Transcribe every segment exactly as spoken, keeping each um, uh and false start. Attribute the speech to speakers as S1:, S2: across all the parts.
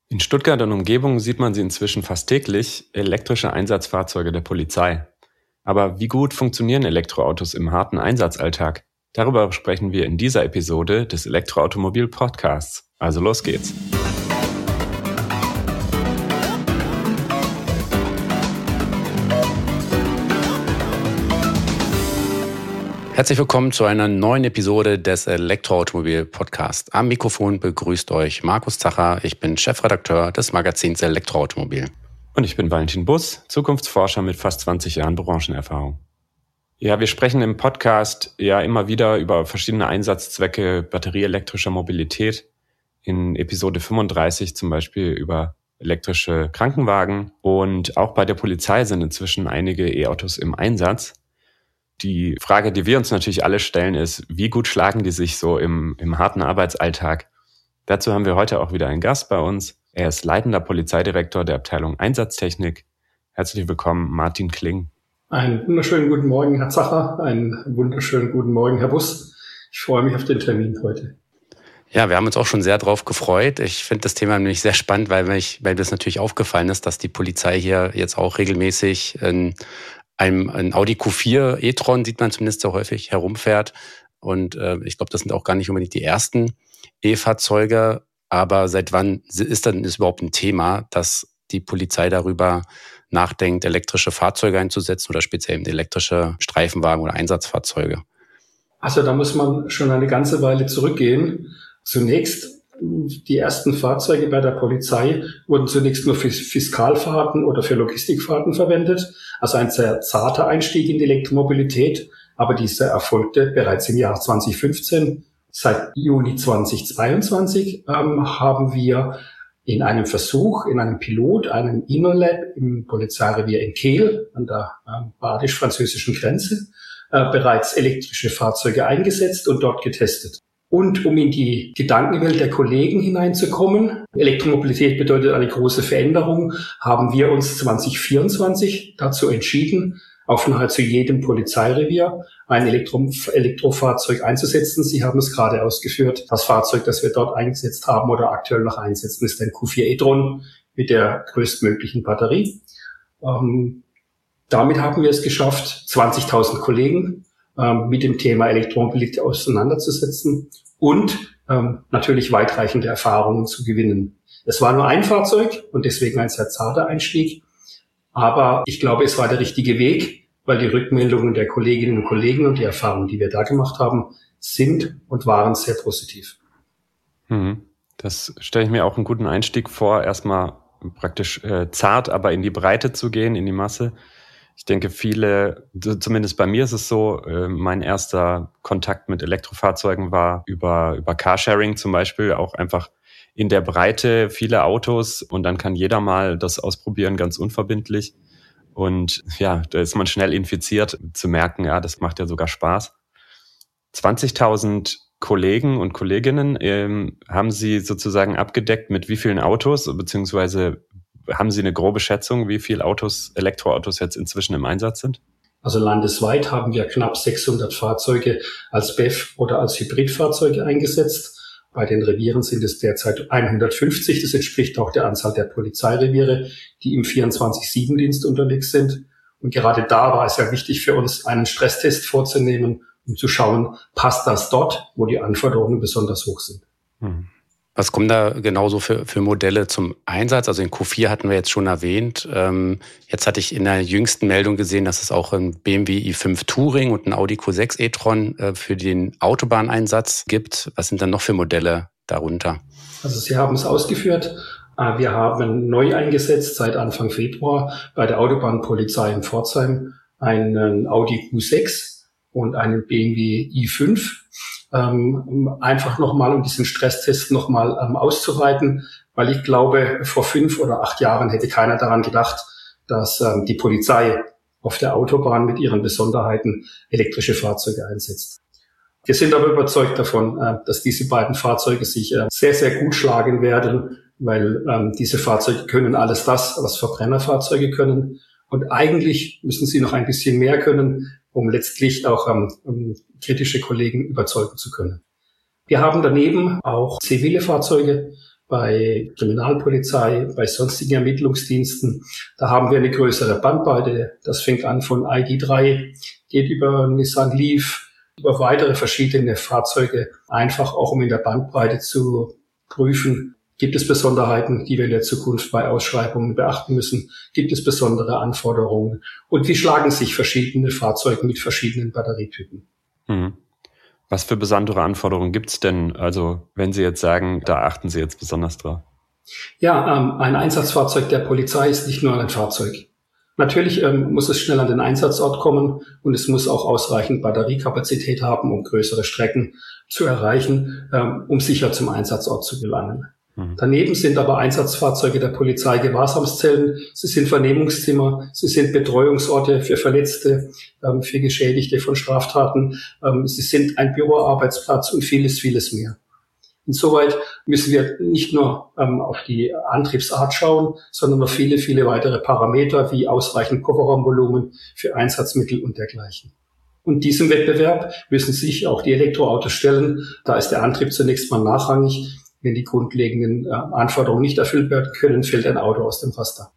S1: In Stuttgart und Umgebung sieht man sie inzwischen fast täglich, elektrische Einsatzfahrzeuge der Polizei. Aber wie gut funktionieren Elektroautos im harten Einsatzalltag? Darüber sprechen wir in dieser Episode des Elektroautomobil-Podcasts. Also los geht's. Herzlich willkommen zu einer neuen Episode des Elektroautomobil-Podcasts. Am Mikrofon begrüßt euch Markus Zacher. Ich bin Chefredakteur des Magazins Elektroautomobil. Und ich bin Valentin Buss, Zukunftsforscher mit fast zwanzig Jahren Branchenerfahrung. Ja, wir sprechen im Podcast ja immer wieder über verschiedene Einsatzzwecke batterieelektrischer Mobilität. In Episode fünfunddreißig zum Beispiel über elektrische Krankenwagen. Und auch bei der Polizei sind inzwischen einige E-Autos im Einsatz. Die Frage, die wir uns natürlich alle stellen, ist, wie gut schlagen die sich so im, im harten Arbeitsalltag? Dazu haben wir heute auch wieder einen Gast bei uns. Er ist leitender Polizeidirektor der Abteilung Einsatztechnik. Herzlich willkommen, Martin Kling.
S2: Einen wunderschönen guten Morgen, Herr Zacher. Einen wunderschönen guten Morgen, Herr Buss. Ich freue mich auf den Termin heute.
S1: Ja, wir haben uns auch schon sehr drauf gefreut. Ich finde das Thema nämlich sehr spannend, weil mich, weil das natürlich aufgefallen ist, dass die Polizei hier jetzt auch regelmäßig in Ein, ein Audi Q vier e-tron sieht man zumindest so häufig herumfährt. Und äh, ich glaube, das sind auch gar nicht unbedingt die ersten E-Fahrzeuge. Aber seit wann ist dann ist überhaupt ein Thema, dass die Polizei darüber nachdenkt, elektrische Fahrzeuge einzusetzen oder speziell eben elektrische Streifenwagen oder Einsatzfahrzeuge?
S2: Also da muss man schon eine ganze Weile zurückgehen. Zunächst, die ersten Fahrzeuge bei der Polizei wurden zunächst nur für Fiskalfahrten oder für Logistikfahrten verwendet. Also ein sehr zarter Einstieg in die Elektromobilität. Aber dieser erfolgte bereits im Jahr zwanzig fünfzehn. Seit Juni zweitausendzweiundzwanzig ähm, haben wir in einem Versuch, in einem Pilot, einem InnoLab im Polizeirevier in Kehl an der äh, badisch-französischen Grenze äh, bereits elektrische Fahrzeuge eingesetzt und dort getestet. Und um in die Gedankenwelt der Kollegen hineinzukommen, Elektromobilität bedeutet eine große Veränderung, haben wir uns zwanzig vierundzwanzig dazu entschieden, auf nahezu jedem Polizeirevier ein Elektro- Elektrofahrzeug einzusetzen. Sie haben es gerade ausgeführt. Das Fahrzeug, das wir dort eingesetzt haben oder aktuell noch einsetzen, ist ein Q vier e-tron mit der größtmöglichen Batterie. Ähm, damit haben wir es geschafft, zwanzigtausend Kollegen mit dem Thema Elektromobilität auseinanderzusetzen und ähm, natürlich weitreichende Erfahrungen zu gewinnen. Es war nur ein Fahrzeug und deswegen ein sehr zarter Einstieg, aber ich glaube, es war der richtige Weg, weil die Rückmeldungen der Kolleginnen und Kollegen und die Erfahrungen, die wir da gemacht haben, sind und waren sehr positiv.
S1: Das stelle ich mir auch einen guten Einstieg vor, erstmal praktisch äh, zart, aber in die Breite zu gehen, in die Masse. Ich denke, viele, zumindest bei mir ist es so, mein erster Kontakt mit Elektrofahrzeugen war über, über Carsharing zum Beispiel, auch einfach in der Breite viele Autos und dann kann jeder mal das ausprobieren, ganz unverbindlich. Und ja, da ist man schnell infiziert, zu merken, ja, das macht ja sogar Spaß. zwanzigtausend Kollegen und Kolleginnen ähm, haben Sie sozusagen abgedeckt mit wie vielen Autos, beziehungsweise haben Sie eine grobe Schätzung, wie viele Autos, Elektroautos jetzt inzwischen im Einsatz sind?
S2: Also landesweit haben wir knapp sechshundert Fahrzeuge als B E V oder als Hybridfahrzeuge eingesetzt. Bei den Revieren sind es derzeit hundertfünfzig. Das entspricht auch der Anzahl der Polizeireviere, die im vierundzwanzig sieben Dienst unterwegs sind. Und gerade da war es ja wichtig für uns, einen Stresstest vorzunehmen, um zu schauen, passt das dort, wo die Anforderungen besonders hoch sind.
S1: Hm. Was kommen da genauso für, für Modelle zum Einsatz? Also den Q vier hatten wir jetzt schon erwähnt. Ähm, jetzt hatte ich in der jüngsten Meldung gesehen, dass es auch ein B M W i fünf Touring und ein Audi Q sechs e-tron äh, für den Autobahneinsatz gibt. Was sind dann noch für Modelle darunter?
S2: Also Sie haben es ausgeführt. Wir haben neu eingesetzt seit Anfang Februar bei der Autobahnpolizei in Pforzheim einen Audi Q sechs und einen B M W i fünf. Ähm, einfach nochmal, um diesen Stresstest nochmal ähm, auszuweiten, weil ich glaube, vor fünf oder acht Jahren hätte keiner daran gedacht, dass ähm, die Polizei auf der Autobahn mit ihren Besonderheiten elektrische Fahrzeuge einsetzt. Wir sind aber überzeugt davon, äh, dass diese beiden Fahrzeuge sich äh, sehr, sehr gut schlagen werden, weil ähm, diese Fahrzeuge können alles das, was Verbrennerfahrzeuge können. Und eigentlich müssen sie noch ein bisschen mehr können, um letztlich auch ähm, um kritische Kollegen überzeugen zu können. Wir haben daneben auch zivile Fahrzeuge, bei Kriminalpolizei, bei sonstigen Ermittlungsdiensten. Da haben wir eine größere Bandbreite. Das fängt an von I D drei, geht über Nissan Leaf, über weitere verschiedene Fahrzeuge, einfach auch um in der Bandbreite zu prüfen, gibt es Besonderheiten, die wir in der Zukunft bei Ausschreibungen beachten müssen? Gibt es besondere Anforderungen? Und wie schlagen sich verschiedene Fahrzeuge mit verschiedenen Batterietypen?
S1: Hm. Was für besondere Anforderungen gibt es denn? Also wenn Sie jetzt sagen, da achten Sie jetzt besonders drauf.
S2: Ja, ähm, ein Einsatzfahrzeug der Polizei ist nicht nur ein Fahrzeug. Natürlich ähm, muss es schnell an den Einsatzort kommen und es muss auch ausreichend Batteriekapazität haben, um größere Strecken zu erreichen, ähm, um sicher zum Einsatzort zu gelangen. Mhm. Daneben sind aber Einsatzfahrzeuge der Polizei Gewahrsamszellen, sie sind Vernehmungszimmer, sie sind Betreuungsorte für Verletzte, ähm, für Geschädigte von Straftaten, ähm, sie sind ein Büroarbeitsplatz und vieles, vieles mehr. Insoweit müssen wir nicht nur ähm, auf die Antriebsart schauen, sondern auf viele, viele weitere Parameter wie ausreichend Kofferraumvolumen für Einsatzmittel und dergleichen. Und diesem Wettbewerb müssen sich auch die Elektroautos stellen. Da ist der Antrieb zunächst mal nachrangig. Wenn die grundlegenden äh, Anforderungen nicht erfüllt werden können, fällt ein Auto aus dem Raster.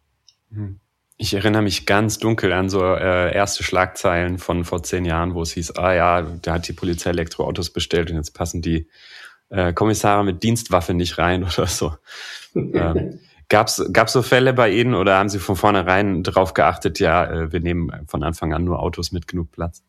S1: Ich erinnere mich ganz dunkel an so äh, erste Schlagzeilen von vor zehn Jahren, wo es hieß, ah ja, da hat die Polizei Elektroautos bestellt und jetzt passen die äh, Kommissare mit Dienstwaffe nicht rein oder so. ähm, gab's gab's so Fälle bei Ihnen oder haben Sie von vornherein darauf geachtet, ja, äh, wir nehmen von Anfang an nur Autos mit genug Platz?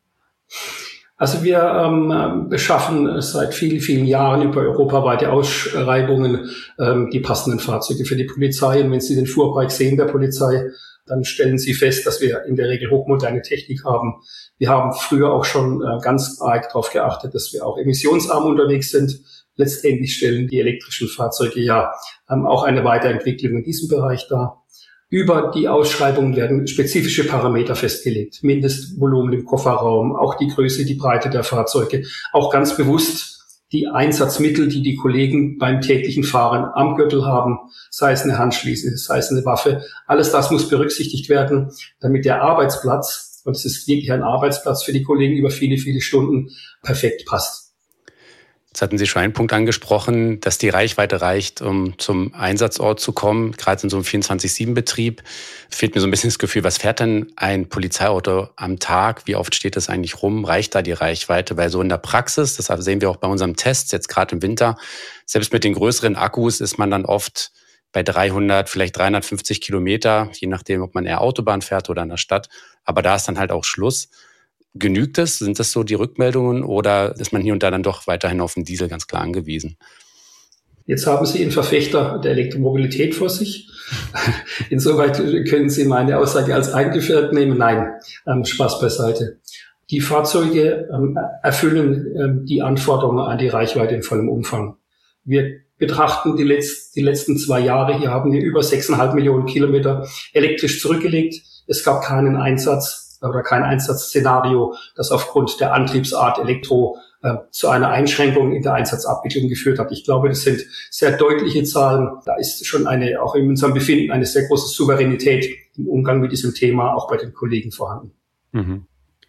S2: Also wir ähm, beschaffen seit vielen, vielen Jahren über europaweite Ausschreibungen ähm, die passenden Fahrzeuge für die Polizei. Und wenn Sie den Fuhrpark sehen der Polizei, dann stellen Sie fest, dass wir in der Regel hochmoderne Technik haben. Wir haben früher auch schon äh, ganz arg darauf geachtet, dass wir auch emissionsarm unterwegs sind. Letztendlich stellen die elektrischen Fahrzeuge ja ähm, auch eine Weiterentwicklung in diesem Bereich dar. Über die Ausschreibungen werden spezifische Parameter festgelegt. Mindestvolumen im Kofferraum, auch die Größe, die Breite der Fahrzeuge, auch ganz bewusst die Einsatzmittel, die die Kollegen beim täglichen Fahren am Gürtel haben, sei es eine Handschließe, sei es eine Waffe. Alles das muss berücksichtigt werden, damit der Arbeitsplatz, und es ist wirklich ein Arbeitsplatz für die Kollegen über viele, viele Stunden, perfekt passt.
S1: Jetzt hatten Sie schon einen Punkt angesprochen, dass die Reichweite reicht, um zum Einsatzort zu kommen. Gerade in so einem vierundzwanzig sieben Betrieb fehlt mir so ein bisschen das Gefühl, was fährt denn ein Polizeiauto am Tag? Wie oft steht das eigentlich rum? Reicht da die Reichweite? Weil so in der Praxis, das sehen wir auch bei unserem Test, jetzt gerade im Winter, selbst mit den größeren Akkus ist man dann oft bei dreihundert, vielleicht dreihundertfünfzig Kilometer, je nachdem, ob man eher Autobahn fährt oder in der Stadt. Aber da ist dann halt auch Schluss. Genügt es? Sind das so die Rückmeldungen oder ist man hier und da dann doch weiterhin auf den Diesel ganz klar angewiesen?
S2: Jetzt haben Sie einen Verfechter der Elektromobilität vor sich. Insoweit können Sie meine Aussage als eingeführt nehmen. Nein, ähm, Spaß beiseite. Die Fahrzeuge ähm, erfüllen ähm, die Anforderungen an die Reichweite in vollem Umfang. Wir betrachten die, Letz-, die letzten zwei Jahre. Hier haben wir über sechseinhalb Millionen Kilometer elektrisch zurückgelegt. Es gab keinen Einsatz oder kein Einsatzszenario, das aufgrund der Antriebsart Elektro äh, zu einer Einschränkung in der Einsatzabwicklung geführt hat. Ich glaube, das sind sehr deutliche Zahlen. Da ist schon eine, auch in unserem Befinden, eine sehr große Souveränität im Umgang mit diesem Thema auch bei den Kollegen vorhanden.
S1: Mhm.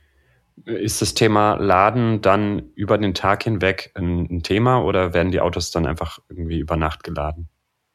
S1: Ist das Thema Laden dann über den Tag hinweg ein, ein Thema oder werden die Autos dann einfach irgendwie über Nacht geladen?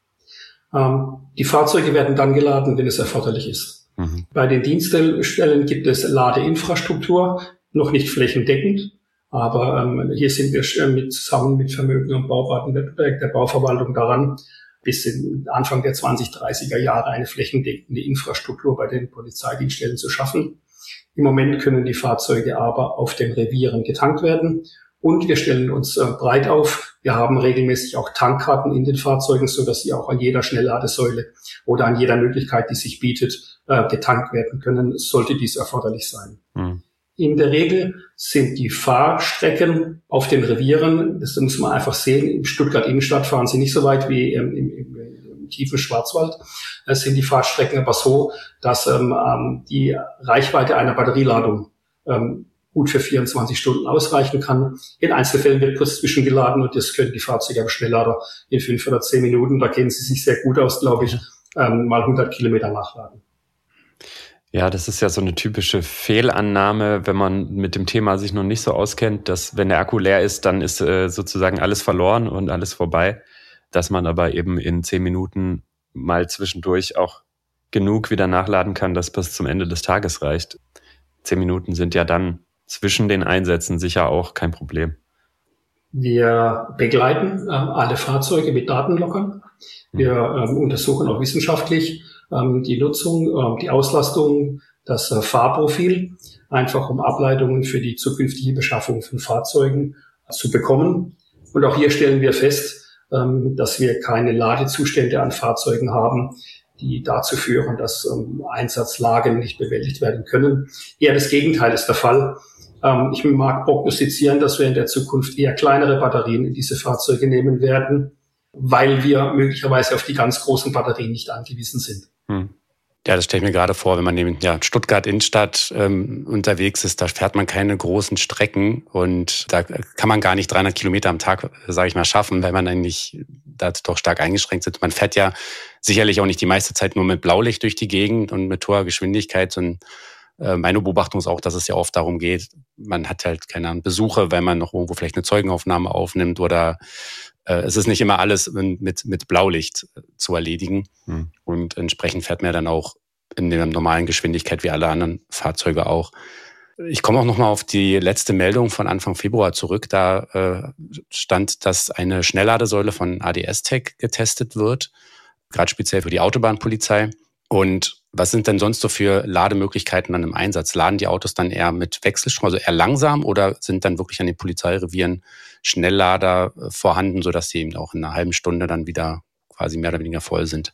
S2: Ähm, die Fahrzeuge werden dann geladen, wenn es erforderlich ist. Mhm. Bei den Dienststellen gibt es Ladeinfrastruktur, noch nicht flächendeckend, aber ähm, hier sind wir mit, zusammen mit Vermögen und Bau Baden-Württemberg, der Bauverwaltung daran, bis in Anfang der zwanzig dreißiger Jahre eine flächendeckende Infrastruktur bei den Polizeidienststellen zu schaffen. Im Moment können die Fahrzeuge aber auf den Revieren getankt werden. Und wir stellen uns äh, breit auf. Wir haben regelmäßig auch Tankkarten in den Fahrzeugen, so dass sie auch an jeder Schnellladesäule oder an jeder Möglichkeit, die sich bietet, äh, getankt werden können, sollte dies erforderlich sein. Mhm. In der Regel sind die Fahrstrecken auf den Revieren, das muss man einfach sehen, in Stuttgart Innenstadt fahren sie nicht so weit wie ähm, im, im, im tiefen Schwarzwald, äh, sind die Fahrstrecken aber so, dass ähm, die Reichweite einer Batterieladung ähm, gut für vierundzwanzig Stunden ausreichen kann. In Einzelfällen wird kurz zwischengeladen und das können die Fahrzeuge am Schnelllader in fünf oder zehn Minuten, da kennen sie sich sehr gut aus, glaube ich, ähm, mal hundert Kilometer nachladen.
S1: Ja, das ist ja so eine typische Fehlannahme, wenn man mit dem Thema sich noch nicht so auskennt, dass wenn der Akku leer ist, dann ist äh, sozusagen alles verloren und alles vorbei.
S3: dass man aber eben in zehn Minuten mal zwischendurch auch genug wieder nachladen kann, dass bis zum Ende des Tages reicht. Zehn Minuten sind ja dann zwischen den Einsätzen sicher auch kein Problem.
S2: Wir begleiten äh, alle Fahrzeuge mit Datenlockern. Wir ähm, untersuchen auch wissenschaftlich ähm, die Nutzung, ähm, die Auslastung, das äh, Fahrprofil, einfach um Ableitungen für die zukünftige Beschaffung von Fahrzeugen äh, zu bekommen. Und auch hier stellen wir fest, ähm, dass wir keine Ladezustände an Fahrzeugen haben, die dazu führen, dass ähm, Einsatzlagen nicht bewältigt werden können. Eher das Gegenteil ist der Fall. Ähm, ich mag prognostizieren, dass wir in der Zukunft eher kleinere Batterien in diese Fahrzeuge nehmen werden, weil wir möglicherweise auf die ganz großen Batterien nicht angewiesen sind.
S1: Hm. Ja, das stelle ich mir gerade vor, wenn man in ja, Stuttgart Innenstadt ähm, unterwegs ist, da fährt man keine großen Strecken und da kann man gar nicht dreihundert Kilometer am Tag, sage ich mal, schaffen, weil man eigentlich da doch stark eingeschränkt ist. Man fährt ja sicherlich auch nicht die meiste Zeit nur mit Blaulicht durch die Gegend und mit hoher Geschwindigkeit, sondern äh, meine Beobachtung ist auch, dass es ja oft darum geht, man hat halt keine Ahnung, Besuche, weil man noch irgendwo vielleicht eine Zeugenaufnahme aufnimmt oder äh, es ist nicht immer alles mit, mit Blaulicht zu erledigen. Hm. Und entsprechend fährt man dann auch in der normalen Geschwindigkeit wie alle anderen Fahrzeuge auch. Ich komme auch nochmal auf die letzte Meldung von Anfang Februar zurück. Da äh, stand, dass eine Schnellladesäule von A D S-Tech getestet wird, gerade speziell für die Autobahnpolizei. Und was sind denn sonst so für Lademöglichkeiten dann im Einsatz? Laden die Autos dann eher mit Wechselstrom, also eher langsam, oder sind dann wirklich an den Polizeirevieren Schnelllader vorhanden, sodass sie eben auch in einer halben Stunde dann wieder quasi mehr oder weniger voll sind?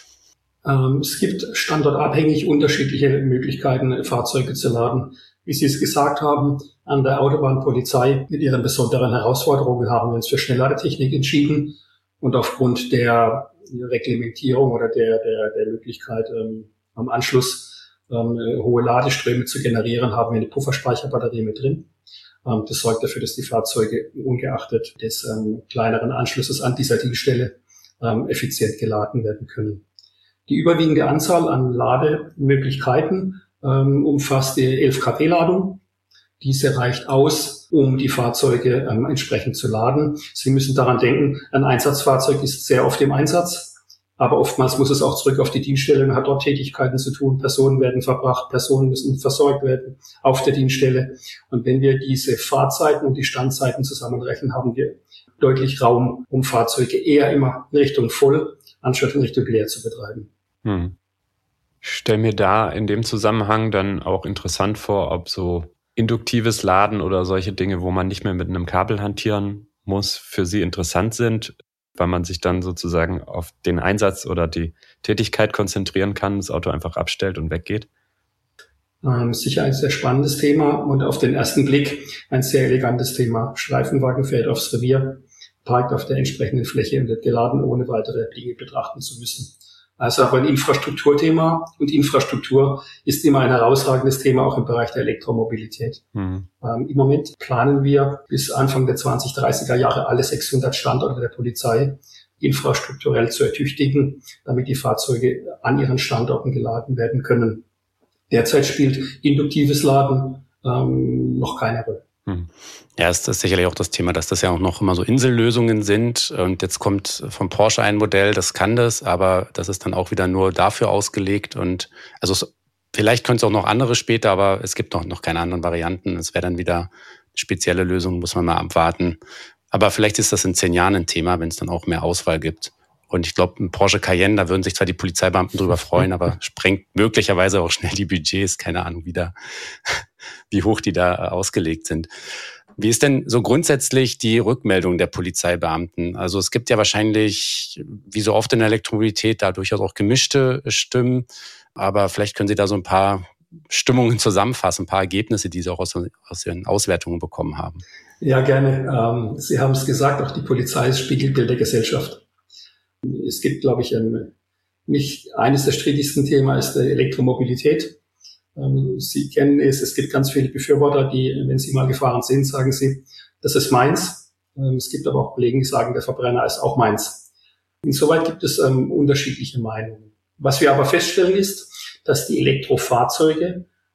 S2: Ähm, es gibt standortabhängig unterschiedliche Möglichkeiten, Fahrzeuge zu laden. Wie Sie es gesagt haben, an der Autobahnpolizei mit ihren besonderen Herausforderungen haben wir uns für Schnellladetechnik entschieden. Und aufgrund der Reglementierung oder der, der, der Möglichkeit, ähm, am Anschluss ähm, hohe Ladeströme zu generieren, haben wir eine Pufferspeicherbatterie mit drin. Ähm, das sorgt dafür, dass die Fahrzeuge ungeachtet des ähm, kleineren Anschlusses an dieser Dienststelle ähm, effizient geladen werden können. Die überwiegende Anzahl an Lademöglichkeiten ähm, umfasst die elf Kilowatt-Ladung. Diese reicht aus, um die Fahrzeuge ähm, entsprechend zu laden. Sie müssen daran denken, ein Einsatzfahrzeug ist sehr oft im Einsatz, aber oftmals muss es auch zurück auf die Dienststelle und hat dort Tätigkeiten zu tun. Personen werden verbracht, Personen müssen versorgt werden auf der Dienststelle. Und wenn wir diese Fahrzeiten und die Standzeiten zusammenrechnen, haben wir deutlich Raum, um Fahrzeuge eher immer in Richtung voll, anstatt in Richtung leer zu betreiben.
S3: Hm. Ich stelle mir da in dem Zusammenhang dann auch interessant vor, ob so induktives Laden oder solche Dinge, wo man nicht mehr mit einem Kabel hantieren muss, für Sie interessant sind, weil man sich dann sozusagen auf den Einsatz oder die Tätigkeit konzentrieren kann, das Auto einfach abstellt und weggeht?
S2: Ähm, sicher ein sehr spannendes Thema und auf den ersten Blick ein sehr elegantes Thema. Streifenwagen fährt aufs Revier, parkt auf der entsprechenden Fläche und wird geladen, ohne weitere Dinge betrachten zu müssen. Also auch ein Infrastrukturthema, und Infrastruktur ist immer ein herausragendes Thema, auch im Bereich der Elektromobilität. Mhm. Ähm, Im Moment planen wir bis Anfang der zwanzig dreißiger Jahre alle sechshundert Standorte der Polizei infrastrukturell zu ertüchtigen, damit die Fahrzeuge an ihren Standorten geladen werden können. Derzeit spielt induktives Laden ähm, noch keine Rolle.
S1: Ja, es ist sicherlich auch das Thema, dass das ja auch noch immer so Insellösungen sind. Und jetzt kommt von Porsche ein Modell, das kann das, aber das ist dann auch wieder nur dafür ausgelegt. Und also es, vielleicht können es auch noch andere später, aber es gibt noch, noch keine anderen Varianten. Es wäre dann wieder eine spezielle Lösung, muss man mal abwarten. Aber vielleicht ist das in zehn Jahren ein Thema, wenn es dann auch mehr Auswahl gibt. Und ich glaube, ein Porsche Cayenne, da würden sich zwar die Polizeibeamten drüber freuen, aber sprengt möglicherweise auch schnell die Budgets. Keine Ahnung, wie, da, wie hoch die da ausgelegt sind. Wie ist denn so grundsätzlich die Rückmeldung der Polizeibeamten? Also es gibt ja wahrscheinlich, wie so oft in der Elektromobilität, da durchaus auch gemischte Stimmen. Aber vielleicht können Sie da so ein paar Stimmungen zusammenfassen, ein paar Ergebnisse, die Sie auch aus, aus Ihren Auswertungen bekommen haben.
S2: Ja, gerne. Ähm, Sie haben es gesagt, auch die Polizei ist Spiegelbild der Gesellschaft. Es gibt, glaube ich, ein, nicht eines der strittigsten Themen ist der Elektromobilität. Ähm, Sie kennen es, es gibt ganz viele Befürworter, die, wenn sie mal gefahren sind, sagen sie, das ist meins. Ähm, es gibt aber auch Kollegen, die sagen, der Verbrenner ist auch meins. Insoweit gibt es ähm, unterschiedliche Meinungen. Was wir aber feststellen ist, dass die Elektrofahrzeuge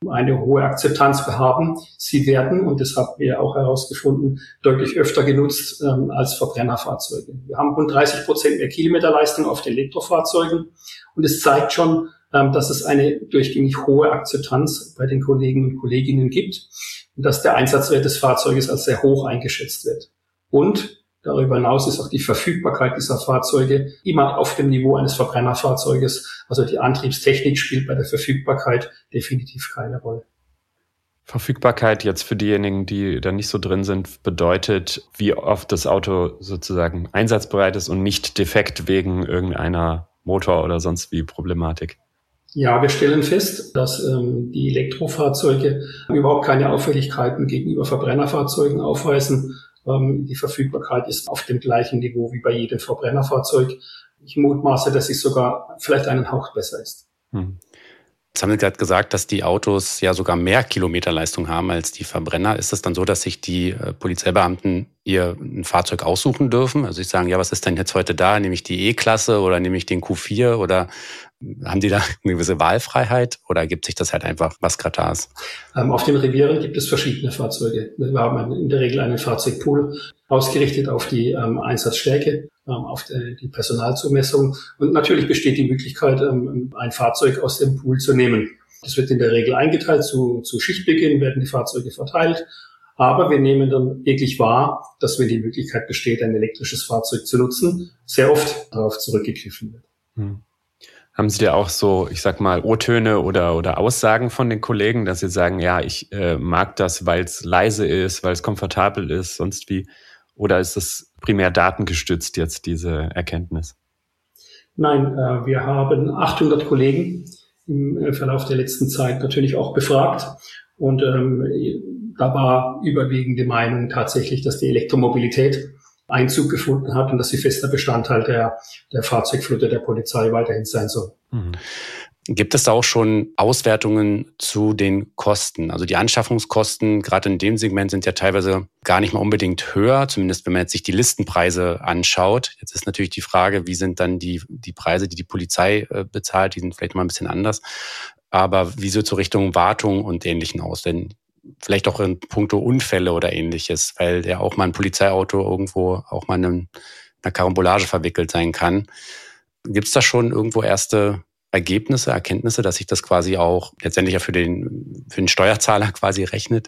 S2: eine hohe Akzeptanz haben. Sie werden, und das haben wir auch herausgefunden, deutlich öfter genutzt ähm, als Verbrennerfahrzeuge. Wir haben rund dreißig Prozent mehr Kilometerleistung auf den Elektrofahrzeugen und es zeigt schon, ähm, dass es eine durchgängig hohe Akzeptanz bei den Kollegen und Kolleginnen gibt und dass der Einsatzwert des Fahrzeuges als sehr hoch eingeschätzt wird. Und darüber hinaus ist auch die Verfügbarkeit dieser Fahrzeuge immer auf dem Niveau eines Verbrennerfahrzeuges. Also die Antriebstechnik spielt bei der Verfügbarkeit definitiv keine Rolle.
S3: Verfügbarkeit jetzt für diejenigen, die da nicht so drin sind, bedeutet, wie oft das Auto sozusagen einsatzbereit ist und nicht defekt wegen irgendeiner Motor- oder sonst wie Problematik.
S2: Ja, wir stellen fest, dass ähm, die Elektrofahrzeuge überhaupt keine Auffälligkeiten gegenüber Verbrennerfahrzeugen aufweisen. Die Verfügbarkeit ist auf dem gleichen Niveau wie bei jedem Verbrennerfahrzeug. Ich mutmaße, dass sie sogar vielleicht einen Hauch besser ist.
S1: Hm. Jetzt haben Sie gerade gesagt, dass die Autos ja sogar mehr Kilometerleistung haben als die Verbrenner. Ist es dann so, dass sich die äh, Polizeibeamten ihr ein Fahrzeug aussuchen dürfen? Also sie sagen, ja, was ist denn jetzt heute da? Nehme ich die E-Klasse oder nehme ich den Q vier? Oder haben die da eine gewisse Wahlfreiheit oder ergibt sich das halt einfach, was gerade da ist?
S2: Ähm, auf den Revieren gibt es verschiedene Fahrzeuge. Wir haben in der Regel einen Fahrzeugpool ausgerichtet auf die ähm, Einsatzstärke, ähm, auf die, die Personalzumessung. Und natürlich besteht die Möglichkeit, ähm, ein Fahrzeug aus dem Pool zu nehmen. Das wird in der Regel eingeteilt. Zu, zu Schichtbeginn werden die Fahrzeuge verteilt. Aber wir nehmen dann wirklich wahr, dass wenn die Möglichkeit besteht, ein elektrisches Fahrzeug zu nutzen, sehr oft darauf zurückgegriffen wird.
S3: Hm. Haben Sie da auch so, ich sag mal, O-Töne oder oder Aussagen von den Kollegen, dass Sie sagen, ja, ich äh, mag das, weil es leise ist, weil es komfortabel ist, sonst wie? Oder ist es primär datengestützt jetzt, diese Erkenntnis?
S2: Nein, äh, wir haben achthundert Kollegen im Verlauf der letzten Zeit natürlich auch befragt. Und ähm, da war überwiegende Meinung tatsächlich, dass die Elektromobilität Einzug gefunden hat und dass sie fester Bestandteil der, der Fahrzeugflotte der Polizei weiterhin sein soll.
S1: Mhm. Gibt es da auch schon Auswertungen zu den Kosten? Also die Anschaffungskosten, gerade in dem Segment, sind ja teilweise gar nicht mal unbedingt höher, zumindest wenn man jetzt sich die Listenpreise anschaut. Jetzt ist natürlich die Frage, wie sind dann die, die Preise, die die Polizei äh, bezahlt, die sind vielleicht mal ein bisschen anders. Aber wie sieht so Richtung Wartung und Ähnlichem aus? Denn vielleicht auch in puncto Unfälle oder Ähnliches, weil ja auch mal ein Polizeiauto irgendwo auch mal in einer Karambolage verwickelt sein kann. Gibt es da schon irgendwo erste Ergebnisse, Erkenntnisse, dass sich das quasi auch letztendlich ja für den, für den Steuerzahler quasi rechnet?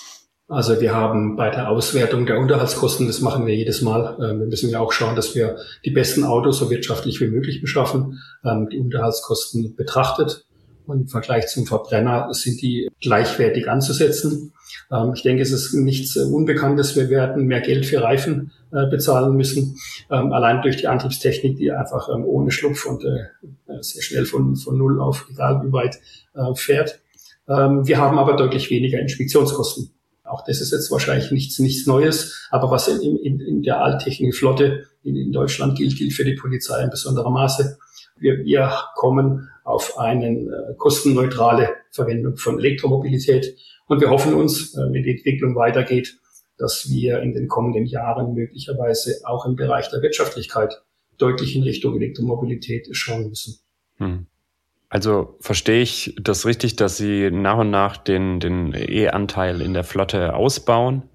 S2: Also wir haben bei der Auswertung der Unterhaltskosten, das machen wir jedes Mal, wir müssen ja auch schauen, dass wir die besten Autos so wirtschaftlich wie möglich beschaffen, die Unterhaltskosten betrachtet. Und im Vergleich zum Verbrenner sind die gleichwertig anzusetzen. Ähm, ich denke, es ist nichts äh, Unbekanntes. Wir werden mehr Geld für Reifen äh, bezahlen müssen, ähm, allein durch die Antriebstechnik, die einfach ähm, ohne Schlupf und äh, sehr schnell von, von null auf egal wie weit äh, fährt. Ähm, wir haben aber deutlich weniger Inspektionskosten. Auch das ist jetzt wahrscheinlich nichts, nichts Neues. Aber was in, in, in der Alltechnikflotte in, in Deutschland gilt, gilt für die Polizei in besonderem Maße. Wir, wir kommen auf eine äh, kostenneutrale Verwendung von Elektromobilität. Und wir hoffen uns, äh, wenn die Entwicklung weitergeht, dass wir in den kommenden Jahren möglicherweise auch im Bereich der Wirtschaftlichkeit deutlich in Richtung Elektromobilität schauen müssen.
S3: Hm. Also verstehe ich das richtig, dass Sie nach und nach den, den E-Anteil in der Flotte ausbauen?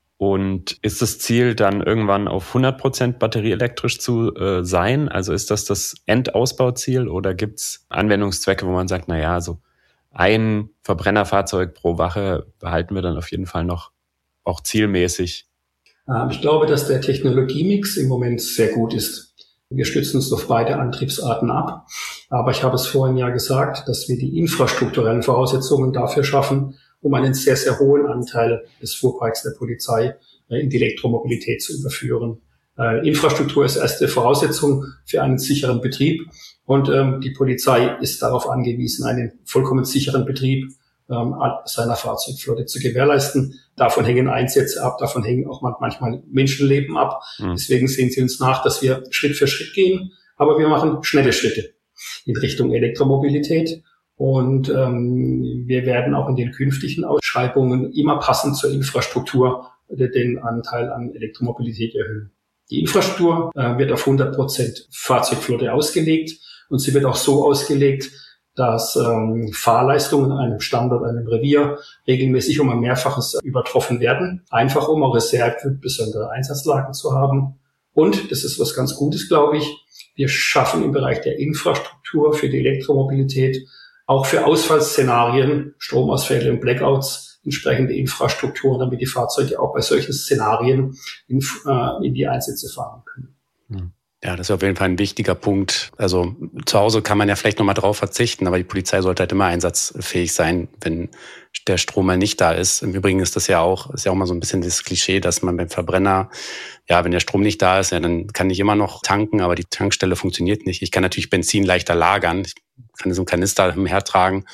S3: Und ist das Ziel dann irgendwann auf hundert Prozent batterieelektrisch zu äh, sein? Also ist das das Endausbauziel oder gibt es Anwendungszwecke, wo man sagt, na ja, so ein Verbrennerfahrzeug pro Woche behalten wir dann auf jeden Fall noch auch zielmäßig?
S2: Ähm, ich glaube, dass der Technologiemix im Moment sehr gut ist. Wir stützen uns auf beide Antriebsarten ab. Aber ich habe es vorhin ja gesagt, dass wir die infrastrukturellen Voraussetzungen dafür schaffen, um einen sehr, sehr hohen Anteil des Fuhrparks der Polizei äh, in die Elektromobilität zu überführen. Äh, Infrastruktur ist erste Voraussetzung für einen sicheren Betrieb und ähm, die Polizei ist darauf angewiesen, einen vollkommen sicheren Betrieb ähm, seiner Fahrzeugflotte zu gewährleisten. Davon hängen Einsätze ab, davon hängen auch manchmal Menschenleben ab. Mhm. Deswegen sehen Sie uns nach, dass wir Schritt für Schritt gehen, aber wir machen schnelle Schritte in Richtung Elektromobilität. Und ähm, wir werden auch in den künftigen Ausschreibungen immer passend zur Infrastruktur den Anteil an Elektromobilität erhöhen. Die Infrastruktur äh, wird auf hundert Prozent Fahrzeugflotte ausgelegt und sie wird auch so ausgelegt, dass ähm, Fahrleistungen an einem Standort, einem Revier regelmäßig um ein Mehrfaches übertroffen werden, einfach um auch Reserve für besondere Einsatzlagen zu haben. Und, das ist was ganz Gutes, glaube ich, wir schaffen im Bereich der Infrastruktur für die Elektromobilität auch für Ausfallszenarien, Stromausfälle und Blackouts entsprechende Infrastrukturen, damit die Fahrzeuge auch bei solchen Szenarien in, äh, in die Einsätze fahren können.
S1: Hm. Ja, das ist auf jeden Fall ein wichtiger Punkt. Also zu Hause kann man ja vielleicht nochmal drauf verzichten, aber die Polizei sollte halt immer einsatzfähig sein, wenn der Strom mal nicht da ist. Im Übrigen ist das ja auch, ist ja auch mal so ein bisschen das Klischee, dass man beim Verbrenner, ja, wenn der Strom nicht da ist, ja, dann kann ich immer noch tanken, aber die Tankstelle funktioniert nicht. Ich kann natürlich Benzin leichter lagern, ich kann so einen Kanister im Herd tragen,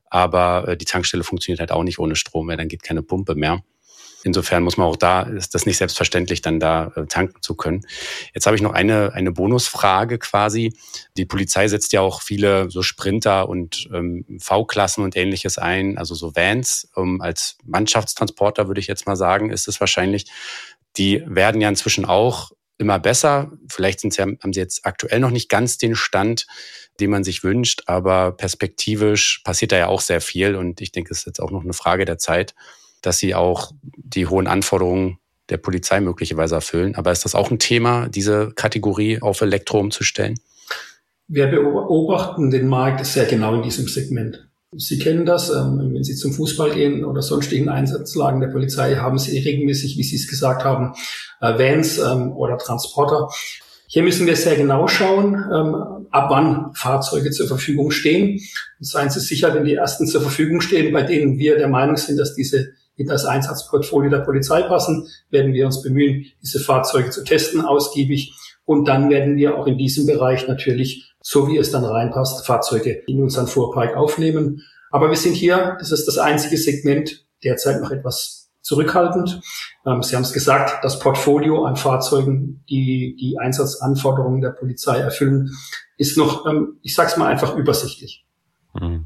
S1: aber die Tankstelle funktioniert halt auch nicht ohne Strom, weil dann geht keine Pumpe mehr. Insofern muss man auch da, ist das nicht selbstverständlich, dann da äh, tanken zu können. Jetzt habe ich noch eine eine Bonusfrage quasi. Die Polizei setzt ja auch viele so Sprinter und ähm, V-Klassen und Ähnliches ein, also so Vans ähm, als Mannschaftstransporter, würde ich jetzt mal sagen, ist es wahrscheinlich. Die werden ja inzwischen auch immer besser. Vielleicht sind sie, haben sie jetzt aktuell noch nicht ganz den Stand, den man sich wünscht, aber perspektivisch passiert da ja auch sehr viel und ich denke, es ist jetzt auch noch eine Frage der Zeit, dass sie auch die hohen Anforderungen der Polizei möglicherweise erfüllen. Aber ist das auch ein Thema, diese Kategorie auf Elektro umzustellen?
S2: Wir beobachten den Markt sehr genau in diesem Segment. Sie kennen das, wenn Sie zum Fußball gehen oder sonstigen Einsatzlagen der Polizei, haben Sie regelmäßig, wie Sie es gesagt haben, Vans oder Transporter. Hier müssen wir sehr genau schauen, ab wann Fahrzeuge zur Verfügung stehen. Und seien Sie sicher, wenn die ersten zur Verfügung stehen, bei denen wir der Meinung sind, dass diese in das Einsatzportfolio der Polizei passen, werden wir uns bemühen, diese Fahrzeuge zu testen, ausgiebig. Und dann werden wir auch in diesem Bereich natürlich, so wie es dann reinpasst, Fahrzeuge in unseren Fuhrpark aufnehmen. Aber wir sind hier, das ist das einzige Segment, derzeit noch etwas zurückhaltend. Ähm, Sie haben es gesagt, das Portfolio an Fahrzeugen, die die Einsatzanforderungen der Polizei erfüllen, ist noch, ähm, ich sage es mal einfach, übersichtlich.
S3: Mhm.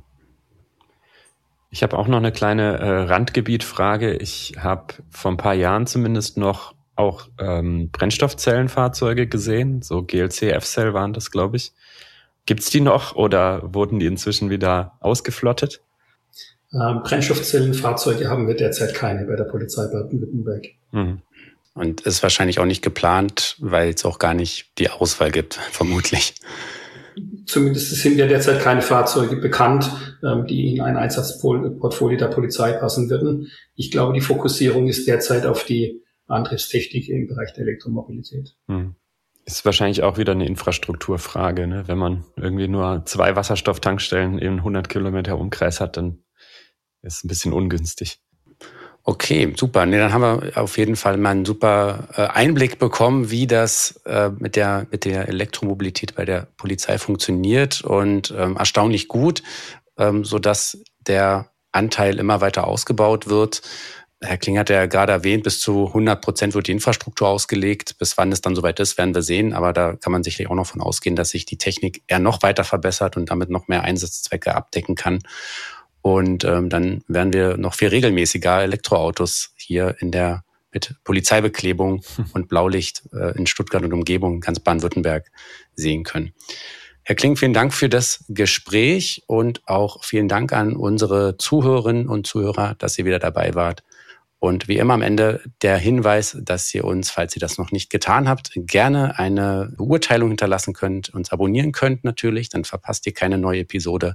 S3: Ich habe auch noch eine kleine äh, Randgebietfrage. Ich habe vor ein paar Jahren zumindest noch auch ähm, Brennstoffzellenfahrzeuge gesehen. So G L C F-Cell waren das, glaube ich. Gibt's die noch oder wurden die inzwischen wieder ausgeflottet?
S2: Ähm, Brennstoffzellenfahrzeuge haben wir derzeit keine bei der Polizei Baden-Württemberg.
S3: Mhm.
S1: Und ist wahrscheinlich auch nicht geplant, weil es auch gar nicht die Auswahl gibt, vermutlich.
S2: Zumindest sind ja derzeit keine Fahrzeuge bekannt, die in ein Einsatzportfolio der Polizei passen würden. Ich glaube, die Fokussierung ist derzeit auf die Antriebstechnik im Bereich der Elektromobilität.
S3: Hm. Ist wahrscheinlich auch wieder eine Infrastrukturfrage, ne? Wenn man irgendwie nur zwei Wasserstofftankstellen in hundert Kilometer Umkreis hat, dann ist es ein bisschen ungünstig.
S1: Okay, super. Nee, dann haben wir auf jeden Fall mal einen super äh, Einblick bekommen, wie das äh, mit der mit der Elektromobilität bei der Polizei funktioniert und ähm, erstaunlich gut, ähm, so dass der Anteil immer weiter ausgebaut wird. Herr Kling hat ja gerade erwähnt, bis zu hundert Prozent wird die Infrastruktur ausgelegt. Bis wann es dann soweit ist, werden wir sehen. Aber da kann man sicherlich auch noch von ausgehen, dass sich die Technik eher noch weiter verbessert und damit noch mehr Einsatzzwecke abdecken kann. Und ähm, dann werden wir noch viel regelmäßiger Elektroautos hier in der mit Polizeibeklebung und Blaulicht äh, in Stuttgart und Umgebung, ganz Baden-Württemberg sehen können. Herr Kling, vielen Dank für das Gespräch und auch vielen Dank an unsere Zuhörerinnen und Zuhörer, dass ihr wieder dabei wart. Und wie immer am Ende der Hinweis, dass ihr uns, falls ihr das noch nicht getan habt, gerne eine Beurteilung hinterlassen könnt, uns abonnieren könnt natürlich, dann verpasst ihr keine neue Episode.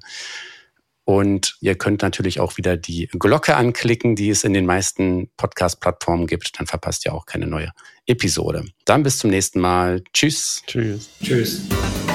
S1: Und ihr könnt natürlich auch wieder die Glocke anklicken, die es in den meisten Podcast-Plattformen gibt. Dann verpasst ihr auch keine neue Episode. Dann bis zum nächsten Mal. Tschüss.
S3: Tschüss.
S2: Tschüss.